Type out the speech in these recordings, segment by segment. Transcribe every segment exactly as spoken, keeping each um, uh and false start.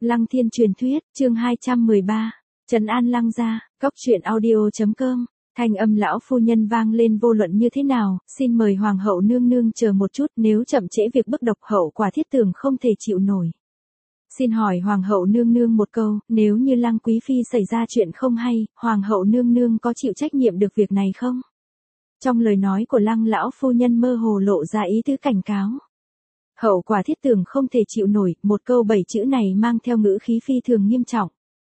Lăng Thiên truyền thuyết, chương hai trăm mười ba. Trấn an Lăng gia, cóc truyện audio chấm com. Thanh âm lão phu nhân vang lên vô luận như thế nào, xin mời hoàng hậu nương nương chờ một chút, nếu chậm trễ việc bức độc hậu quả thiết tường không thể chịu nổi. Xin hỏi hoàng hậu nương nương một câu, nếu như Lăng quý phi xảy ra chuyện không hay, hoàng hậu nương nương có chịu trách nhiệm được việc này không? Trong lời nói của Lăng lão phu nhân mơ hồ lộ ra ý tứ cảnh cáo. Hậu quả thiết tường không thể chịu nổi, một câu bảy chữ này mang theo ngữ khí phi thường nghiêm trọng.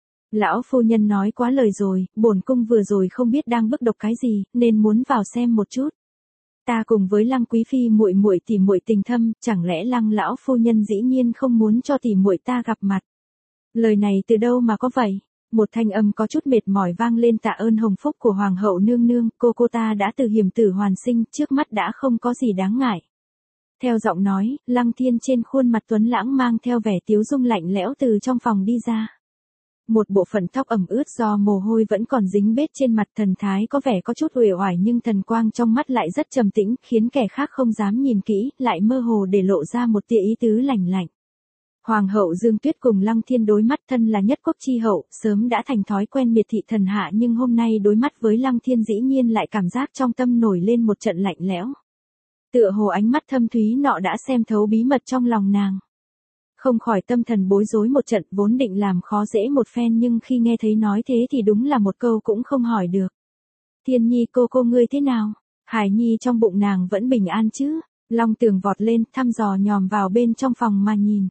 Lão phu nhân nói quá lời rồi, bổn cung vừa rồi không biết đang bức độc cái gì, nên muốn vào xem một chút. Ta cùng với Lăng quý phi muội muội tỉ muội tình thâm, chẳng lẽ Lăng lão phu nhân dĩ nhiên không muốn cho tỉ muội ta gặp mặt? Lời này từ đâu mà có vậy? Một thanh âm có chút mệt mỏi vang lên, tạ ơn hồng phúc của hoàng hậu nương nương, cô cô ta đã từ hiểm tử hoàn sinh, trước mắt đã không có gì đáng ngại. Theo giọng nói, Lăng Thiên trên khuôn mặt tuấn lãng mang theo vẻ tiếu dung lạnh lẽo từ trong phòng đi ra. Một bộ phận tóc ẩm ướt do mồ hôi vẫn còn dính bết trên mặt, thần thái có vẻ có chút uể oải nhưng thần quang trong mắt lại rất trầm tĩnh, khiến kẻ khác không dám nhìn kỹ, lại mơ hồ để lộ ra một tia ý tứ lạnh lạnh. Hoàng hậu Dương Tuyết cùng Lăng Thiên đối mắt, thân là nhất quốc chi hậu, sớm đã thành thói quen miệt thị thần hạ, nhưng hôm nay đối mắt với Lăng Thiên dĩ nhiên lại cảm giác trong tâm nổi lên một trận lạnh lẽo. Tựa hồ ánh mắt thâm thúy nọ đã xem thấu bí mật trong lòng nàng. Không khỏi tâm thần bối rối một trận, vốn định làm khó dễ một phen nhưng khi nghe thấy nói thế thì đúng là một câu cũng không hỏi được. Thiên Nhi cô cô ngươi thế nào? Hải Nhi trong bụng nàng vẫn bình an chứ? Long Tường vọt lên, thăm dò nhòm vào bên trong phòng mà nhìn.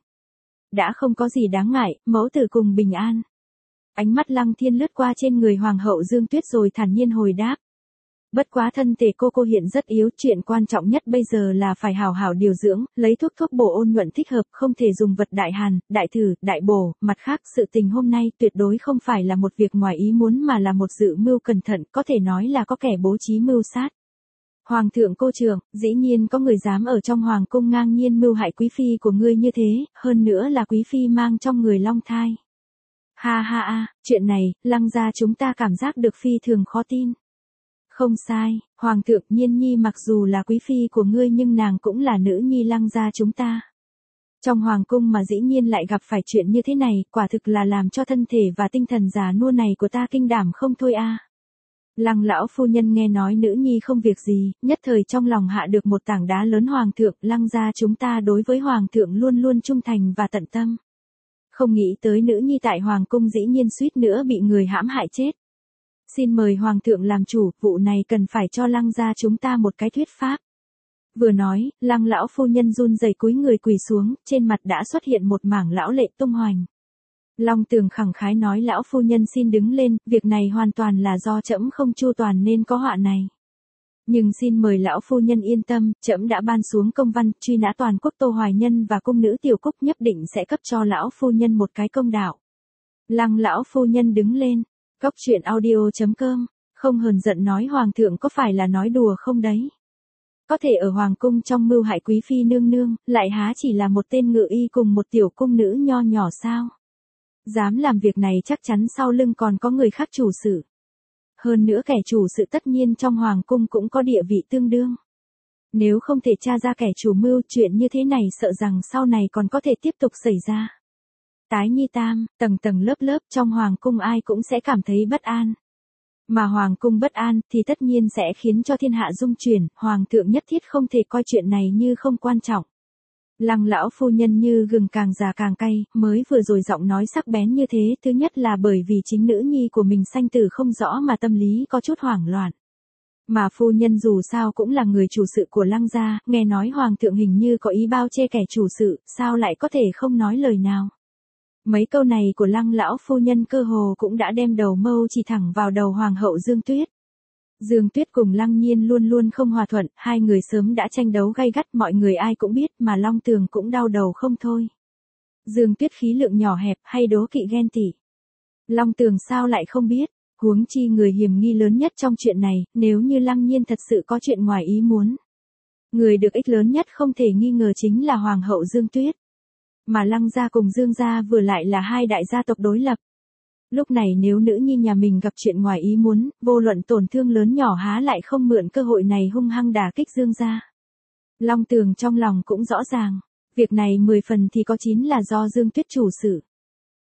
Đã không có gì đáng ngại, mẫu tử cùng bình an. Ánh mắt Lăng Thiên lướt qua trên người hoàng hậu Dương Tuyết rồi thản nhiên hồi đáp. Bất quá thân thể cô cô hiện rất yếu, chuyện quan trọng nhất bây giờ là phải hào hảo điều dưỡng, lấy thuốc thuốc bổ ôn nhuận thích hợp, không thể dùng vật đại hàn, đại thử, đại bổ, mặt khác sự tình hôm nay tuyệt đối không phải là một việc ngoài ý muốn mà là một dự mưu cẩn thận, có thể nói là có kẻ bố trí mưu sát. Hoàng thượng cô trưởng, dĩ nhiên có người dám ở trong hoàng cung ngang nhiên mưu hại quý phi của ngươi như thế, hơn nữa là quý phi mang trong người long thai. Ha ha ha, chuyện này, Lăng gia chúng ta cảm giác được phi thường khó tin. Không sai, hoàng thượng, Nhiên Nhi mặc dù là quý phi của ngươi nhưng nàng cũng là nữ nhi Lăng gia chúng ta. Trong hoàng cung mà dĩ nhiên lại gặp phải chuyện như thế này, quả thực là làm cho thân thể và tinh thần già nua này của ta kinh đảm không thôi a. À. Lăng lão phu nhân nghe nói nữ nhi không việc gì, nhất thời trong lòng hạ được một tảng đá lớn. Hoàng thượng, Lăng gia chúng ta đối với hoàng thượng luôn luôn trung thành và tận tâm. Không nghĩ tới nữ nhi tại hoàng cung dĩ nhiên suýt nữa bị người hãm hại chết. Xin mời hoàng thượng làm chủ, vụ này cần phải cho Lăng gia chúng ta một cái thuyết pháp. Vừa nói, Lăng lão phu nhân run rẩy cúi người quỳ xuống, trên mặt đã xuất hiện một mảng lão lệ tung hoành. Long Tường khẳng khái nói, lão phu nhân xin đứng lên, việc này hoàn toàn là do trẫm không chu toàn nên có họa này. Nhưng xin mời lão phu nhân yên tâm, trẫm đã ban xuống công văn truy nã toàn quốc Tô Hoài Nhân và cung nữ Tiểu Cúc, nhất định sẽ cấp cho lão phu nhân một cái công đạo. Lăng lão phu nhân đứng lên. Cóc truyện audio chấm com, không hờn giận nói, hoàng thượng có phải là nói đùa không đấy? Có thể ở hoàng cung trong mưu hại quý phi nương nương, lại há chỉ là một tên ngự y cùng một tiểu cung nữ nho nhỏ sao? Dám làm việc này chắc chắn sau lưng còn có người khác chủ sự. Hơn nữa kẻ chủ sự tất nhiên trong hoàng cung cũng có địa vị tương đương. Nếu không thể tra ra kẻ chủ mưu, chuyện như thế này sợ rằng sau này còn có thể tiếp tục xảy ra. Tái nhi tam, tầng tầng lớp lớp trong hoàng cung ai cũng sẽ cảm thấy bất an. Mà hoàng cung bất an thì tất nhiên sẽ khiến cho thiên hạ rung chuyển, hoàng thượng nhất thiết không thể coi chuyện này như không quan trọng. Lăng lão phu nhân như gừng càng già càng cay, mới vừa rồi giọng nói sắc bén như thế, thứ nhất là bởi vì chính nữ nhi của mình sanh tử không rõ mà tâm lý có chút hoảng loạn. Mà phu nhân dù sao cũng là người chủ sự của Lăng gia, nghe nói hoàng thượng hình như có ý bao che kẻ chủ sự, sao lại có thể không nói lời nào. Mấy câu này của Lăng lão phu nhân cơ hồ cũng đã đem đầu mâu chỉ thẳng vào đầu hoàng hậu Dương Tuyết. Dương Tuyết cùng Lăng Nhiên luôn luôn không hòa thuận, hai người sớm đã tranh đấu gay gắt, mọi người ai cũng biết, mà Long Tường cũng đau đầu không thôi. Dương Tuyết khí lượng nhỏ hẹp, hay đố kỵ ghen tị. Long Tường sao lại không biết, huống chi người hiểm nghi lớn nhất trong chuyện này, nếu như Lăng Nhiên thật sự có chuyện ngoài ý muốn. Người được ích lớn nhất không thể nghi ngờ chính là hoàng hậu Dương Tuyết. Mà Lăng gia cùng Dương gia vừa lại là hai đại gia tộc đối lập. Lúc này nếu nữ nhi nhà mình gặp chuyện ngoài ý muốn, vô luận tổn thương lớn nhỏ há lại không mượn cơ hội này hung hăng đả kích Dương gia. Long Tường trong lòng cũng rõ ràng, việc này mười phần thì có chín là do Dương Tuyết chủ sự.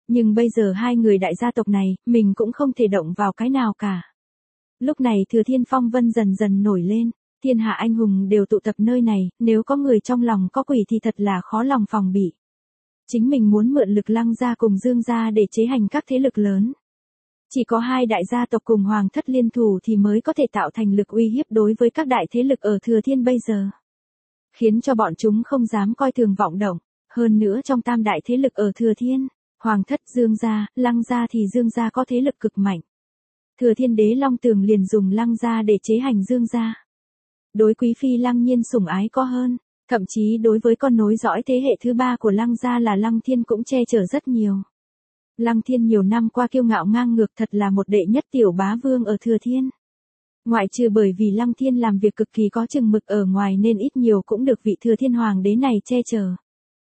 Nhưng bây giờ hai người đại gia tộc này, mình cũng không thể động vào cái nào cả. Lúc này Thừa Thiên phong vân dần dần nổi lên, thiên hạ anh hùng đều tụ tập nơi này, nếu có người trong lòng có quỷ thì thật là khó lòng phòng bị. Chính mình muốn mượn lực Lăng gia cùng Dương gia để chế hành các thế lực lớn. Chỉ có hai đại gia tộc cùng hoàng thất liên thủ thì mới có thể tạo thành lực uy hiếp đối với các đại thế lực ở Thừa Thiên bây giờ. Khiến cho bọn chúng không dám coi thường vọng động. Hơn nữa trong tam đại thế lực ở Thừa Thiên, hoàng thất Dương gia, Lăng gia thì Dương gia có thế lực cực mạnh. Thừa Thiên đế Long Tường liền dùng Lăng gia để chế hành Dương gia. Đối quý phi Lăng Nhiên sủng ái có hơn, thậm chí đối với con nối dõi thế hệ thứ ba của Lăng gia là Lăng Thiên cũng che chở rất nhiều. Lăng Thiên nhiều năm qua kiêu ngạo ngang ngược thật là một đệ nhất tiểu bá vương ở Thừa Thiên. Ngoại trừ bởi vì Lăng Thiên làm việc cực kỳ có chừng mực ở ngoài nên ít nhiều cũng được vị Thừa Thiên hoàng đế này che chở.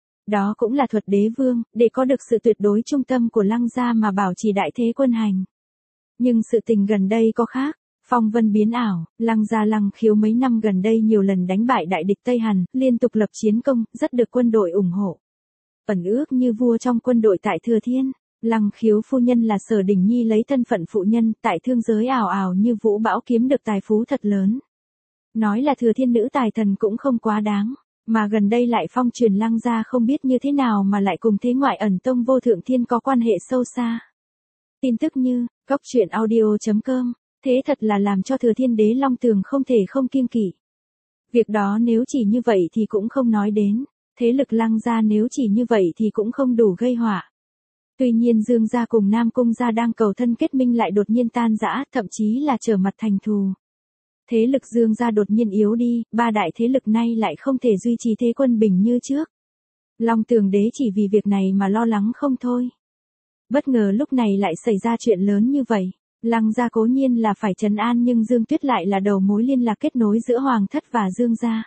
Đó cũng là thuật đế vương, để có được sự tuyệt đối trung tâm của Lăng gia mà bảo trì đại thế quân hành. Nhưng sự tình gần đây có khác, phong vân biến ảo, Lăng gia Lăng Khiếu mấy năm gần đây nhiều lần đánh bại đại địch Tây Hàn, liên tục lập chiến công, rất được quân đội ủng hộ. Ẩn ước như vua trong quân đội tại Thừa Thiên, Lăng Khiếu phu nhân là Sở Đình Nhi lấy thân phận phụ nhân, tại thương giới ảo ảo như vũ bão kiếm được tài phú thật lớn. Nói là Thừa Thiên nữ tài thần cũng không quá đáng, mà gần đây lại phong truyền Lăng gia không biết như thế nào mà lại cùng thế ngoại ẩn tông Vô Thượng Thiên có quan hệ sâu xa. Tin tức như, cóc truyện audio chấm com, thế thật là làm cho Thừa Thiên đế Long Tường không thể không kiêng kỵ. Việc đó nếu chỉ như vậy thì cũng không nói đến, thế lực Lăng gia nếu chỉ như vậy thì cũng không đủ gây họa. Tuy nhiên Dương gia cùng Nam Cung gia đang cầu thân kết minh lại đột nhiên tan rã, thậm chí là trở mặt thành thù. Thế lực Dương gia đột nhiên yếu đi, ba đại thế lực nay lại không thể duy trì thế quân bình như trước. Long Tường đế chỉ vì việc này mà lo lắng không thôi. Bất ngờ lúc này lại xảy ra chuyện lớn như vậy. Lăng gia cố nhiên là phải trấn an nhưng Dương Tuyết lại là đầu mối liên lạc kết nối giữa Hoàng thất và Dương gia.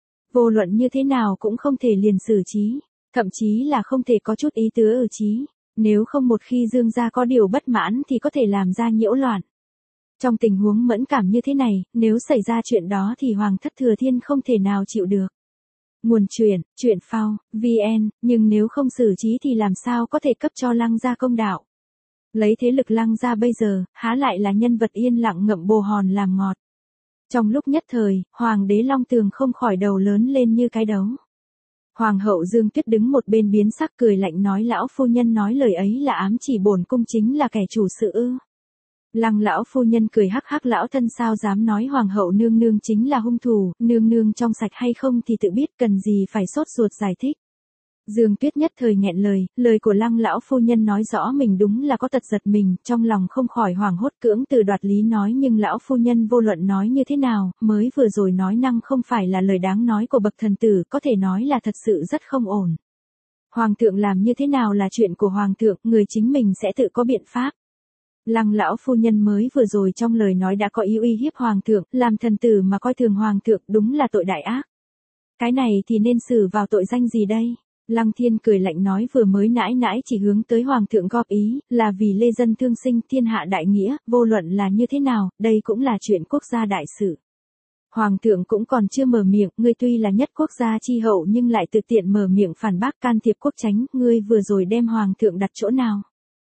Vô luận như thế nào cũng không thể liền xử trí, thậm chí là không thể có chút ý tứ ở trí. Nếu không một khi Dương gia có điều bất mãn thì có thể làm ra nhiễu loạn. Trong tình huống mẫn cảm như thế này, nếu xảy ra chuyện đó thì Hoàng thất Thừa Thiên không thể nào chịu được. Nguồn truyện, truyện phao, vê en, nhưng nếu không xử trí thì làm sao có thể cấp cho Lăng gia công đạo. Lấy thế lực Lăng gia bây giờ, há lại là nhân vật yên lặng ngậm bồ hòn làm ngọt. Trong lúc nhất thời, Hoàng đế Long Tường không khỏi đầu lớn lên như cái đấu. Hoàng hậu Dương Tuyết đứng một bên biến sắc cười lạnh nói lão phu nhân nói lời ấy là ám chỉ bổn cung chính là kẻ chủ sự ư. Lăng lão phu nhân cười hắc hắc lão thân sao dám nói hoàng hậu nương nương chính là hung thủ, nương nương trong sạch hay không thì tự biết cần gì phải sốt ruột giải thích. Dương Tuyết nhất thời nghẹn lời, lời của Lăng lão phu nhân nói rõ mình đúng là có tật giật mình, trong lòng không khỏi hoảng hốt cưỡng từ đoạt lý nói nhưng lão phu nhân vô luận nói như thế nào, mới vừa rồi nói năng không phải là lời đáng nói của bậc thần tử, có thể nói là thật sự rất không ổn. Hoàng thượng làm như thế nào là chuyện của hoàng thượng, người chính mình sẽ tự có biện pháp. Lăng lão phu nhân mới vừa rồi trong lời nói đã có ý uy hiếp hoàng thượng, làm thần tử mà coi thường hoàng thượng đúng là tội đại ác. Cái này thì nên xử vào tội danh gì đây? Lăng Thiên cười lạnh nói vừa mới nãi nãi chỉ hướng tới hoàng thượng góp ý, là vì lê dân thương sinh thiên hạ đại nghĩa, vô luận là như thế nào, đây cũng là chuyện quốc gia đại sự. Hoàng thượng cũng còn chưa mở miệng, ngươi tuy là nhất quốc gia chi hậu nhưng lại tự tiện mở miệng phản bác can thiệp quốc chánh, ngươi vừa rồi đem hoàng thượng đặt chỗ nào?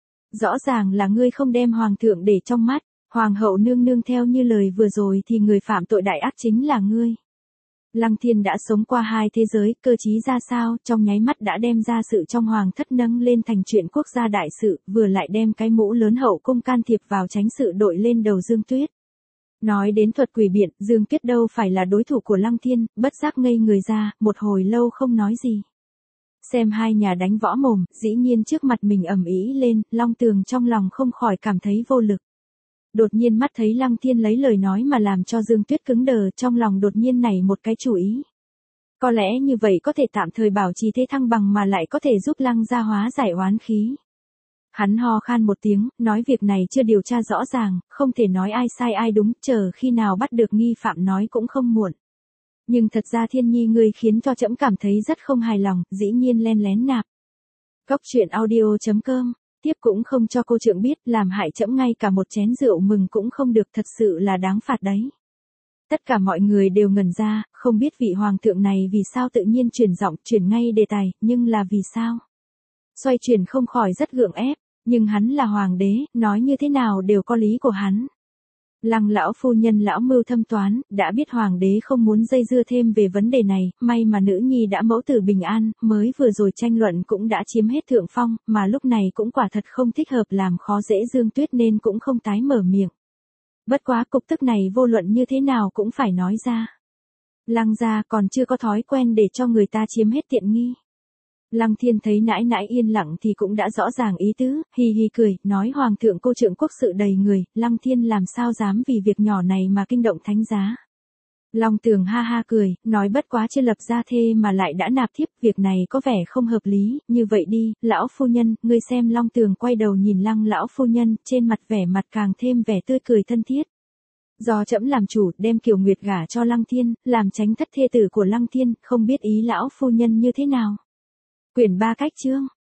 Rõ ràng là ngươi không đem hoàng thượng để trong mắt, hoàng hậu nương nương theo như lời vừa rồi thì người phạm tội đại ác chính là ngươi. Lăng Thiên đã sống qua hai thế giới, cơ trí ra sao, trong nháy mắt đã đem ra sự trong hoàng thất nâng lên thành chuyện quốc gia đại sự, vừa lại đem cái mũ lớn hậu cung can thiệp vào tránh sự đội lên đầu Dương Tuyết. Nói đến thuật quỷ biện, Dương Tuyết đâu phải là đối thủ của Lăng Thiên, bất giác ngây người ra, một hồi lâu không nói gì. Xem hai nhà đánh võ mồm, dĩ nhiên trước mặt mình ầm ĩ lên, Long Tường trong lòng không khỏi cảm thấy vô lực. Đột nhiên mắt thấy Lăng Thiên lấy lời nói mà làm cho Dương Tuyết cứng đờ, trong lòng đột nhiên nảy một cái chủ ý. Có lẽ như vậy có thể tạm thời bảo trì thế thăng bằng mà lại có thể giúp Lăng gia hóa giải oán khí. Hắn ho khan một tiếng, nói việc này chưa điều tra rõ ràng, không thể nói ai sai ai đúng, chờ khi nào bắt được nghi phạm nói cũng không muộn. Nhưng thật ra Thiên Nhi ngươi khiến cho trẫm cảm thấy rất không hài lòng, dĩ nhiên len lén nạp. Cóc truyện audio chấm com, tiếp cũng không cho cô trượng biết, làm hại trẫm ngay cả một chén rượu mừng cũng không được, thật sự là đáng phạt đấy. Tất cả mọi người đều ngẩn ra, không biết vị hoàng thượng này vì sao tự nhiên chuyển giọng, chuyển ngay đề tài, nhưng là vì sao? xoay chuyển không khỏi rất gượng ép, nhưng hắn là hoàng đế, nói như thế nào đều có lý của hắn. Lăng lão phu nhân lão mưu thâm toán, đã biết hoàng đế không muốn dây dưa thêm về vấn đề này, may mà nữ nhi đã mẫu tử bình an, mới vừa rồi tranh luận cũng đã chiếm hết thượng phong, mà lúc này cũng quả thật không thích hợp làm khó dễ Dương Tuyết nên cũng không tái mở miệng. Bất quá cục tức này vô luận như thế nào cũng phải nói ra. Lăng gia còn chưa có thói quen để cho người ta chiếm hết tiện nghi. Lăng Thiên thấy nãi nãi yên lặng thì cũng đã rõ ràng ý tứ, hì hì cười, nói hoàng thượng cô trượng quốc sự đầy người, Lăng Thiên làm sao dám vì việc nhỏ này mà kinh động thánh giá. Long Tường ha ha cười, nói bất quá chưa lập gia thê mà lại đã nạp thiếp, việc này có vẻ không hợp lý, như vậy đi, lão phu nhân, ngươi xem. Long Tường quay đầu nhìn Lăng lão phu nhân, trên mặt vẻ mặt càng thêm vẻ tươi cười thân thiết. Do trẫm làm chủ, đem Kiều Nguyệt gả cho Lăng Thiên, làm tránh thất thê tử của Lăng Thiên, không biết ý lão phu nhân như thế nào. Quyển ba cách chương